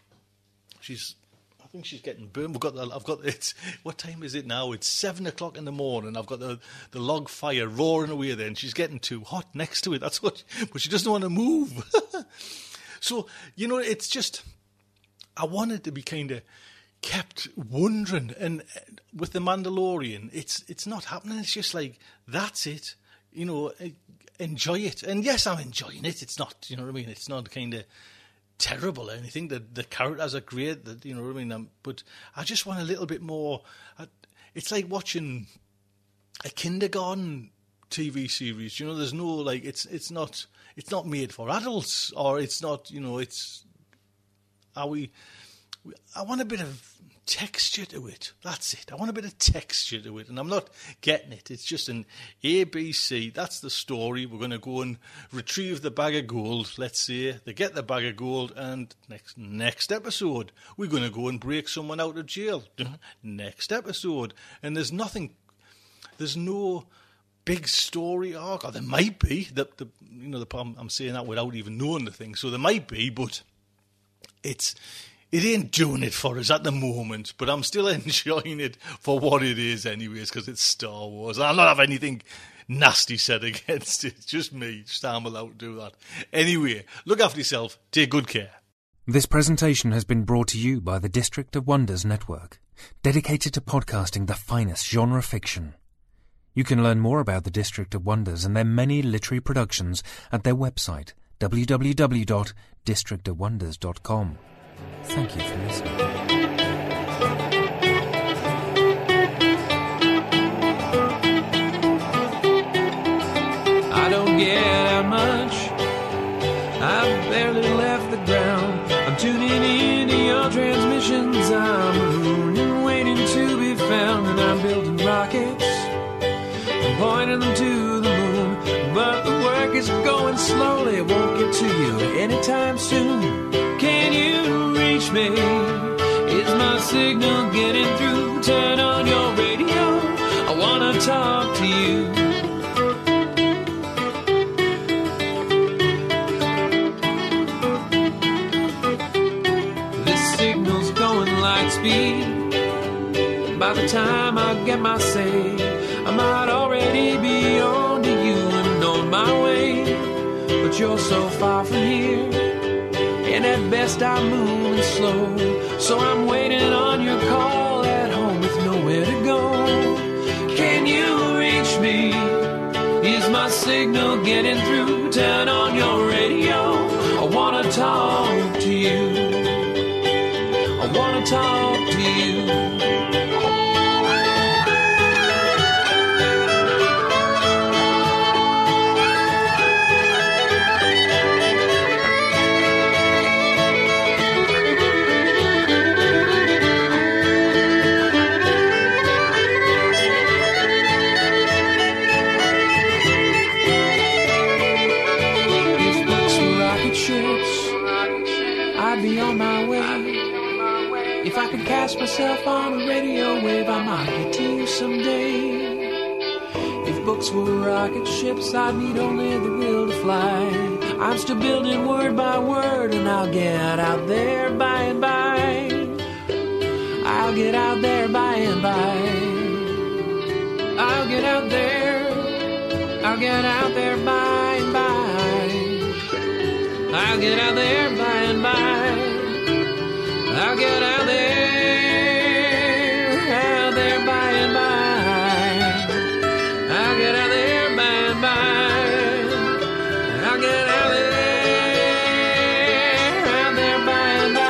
I think she's getting burned. What time is it now? It's 7 o'clock in the morning. I've got the log fire roaring away there, and she's getting too hot next to it. But she doesn't want to move. So, it's just, I wanted to be kind of kept wondering. And with The Mandalorian, it's not happening. It's just like, that's it. Enjoy it. And yes, I'm enjoying it. It's not, you know what I mean? It's not kind of terrible or anything. The characters are great. You know what I mean? But I just want a little bit more. It's like watching a kindergarten TV series. There's no it's not made for adults, or it's not. I want a bit of texture to it. That's it. I want a bit of texture to it, and I'm not getting it. It's just an ABC. That's the story. We're going to go and retrieve the bag of gold. Let's say they get the bag of gold, and next episode we're going to go and break someone out of jail. Next episode, and there's no big story arc. Or there might be. The problem, I'm saying that without even knowing the thing. So there might be, but it ain't doing it for us at the moment, but I'm still enjoying it for what it is anyways, because it's Star Wars. I'll not have anything nasty said against it. It's just me. Just I'm allowed to do that. Anyway, look after yourself. Take good care. This presentation has been brought to you by the District of Wonders Network, dedicated to podcasting the finest genre fiction. You can learn more about the District of Wonders and their many literary productions at their website, www.districtofwonders.com. Thank you for listening. I don't get out much. I've barely left the ground. I'm tuning into your transmissions. I'm marooned and waiting to be found. And I'm building rockets and pointing them to the moon. But the work is going slowly. It won't get to you anytime soon. Can you reach me? Is my signal getting through? Turn on your radio. I want to talk to you. This signal's going light speed. By the time I get my say, I might already be on to you and on my way. But you're so far from here, and at best I'm moving slow. So I'm waiting on your call at home with nowhere to go. Can you reach me? Is my signal getting through? Turn on your radio. I want to talk to you. I want to talk to you. If I could cast myself on a radio wave, I might get to you someday. If books were rocket ships, I'd need only the will to fly. I'm still building word by word, and I'll get out there by and by. I'll get out there by and by. I'll get out there. I'll get out there by and by. I'll get out there by and by. I'll get out there by and by. I'll get out there by and by. I'll get out there by and by.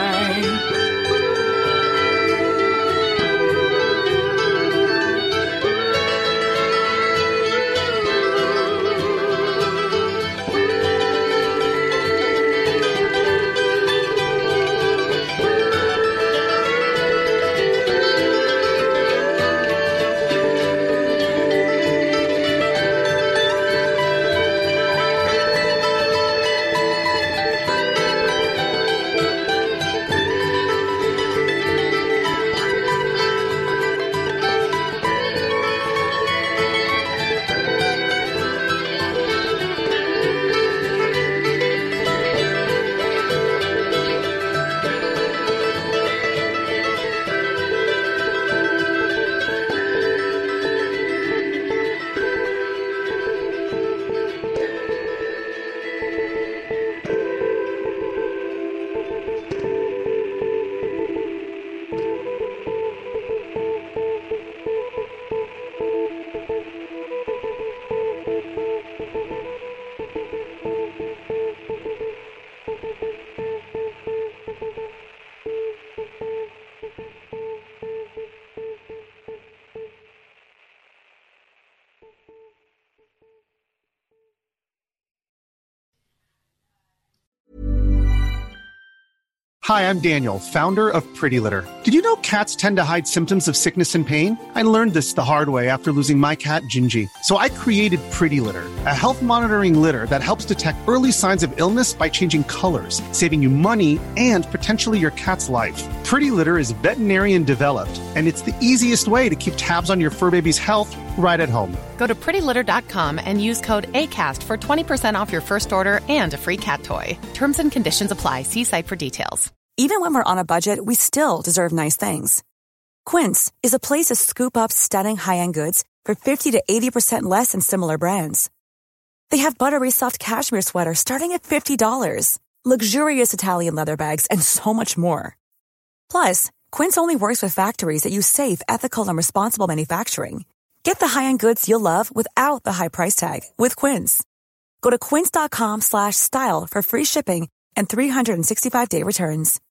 Hi, I'm Daniel, founder of Pretty Litter. Did you know cats tend to hide symptoms of sickness and pain? I learned this the hard way after losing my cat, Gingy. So I created Pretty Litter, a health monitoring litter that helps detect early signs of illness by changing colors, saving you money and potentially your cat's life. Pretty Litter is veterinarian developed, and it's the easiest way to keep tabs on your fur baby's health right at home. Go to prettylitter.com and use code ACAST for 20% off your first order and a free cat toy. Terms and conditions apply. See site for details. Even when we're on a budget, we still deserve nice things. Quince is a place to scoop up stunning high-end goods for 50 to 80% less than similar brands. They have buttery soft cashmere sweaters starting at $50, luxurious Italian leather bags, and so much more. Plus, Quince only works with factories that use safe, ethical, and responsible manufacturing. Get the high-end goods you'll love without the high price tag with Quince. Go to quince.com/style for free shipping and 365-day returns.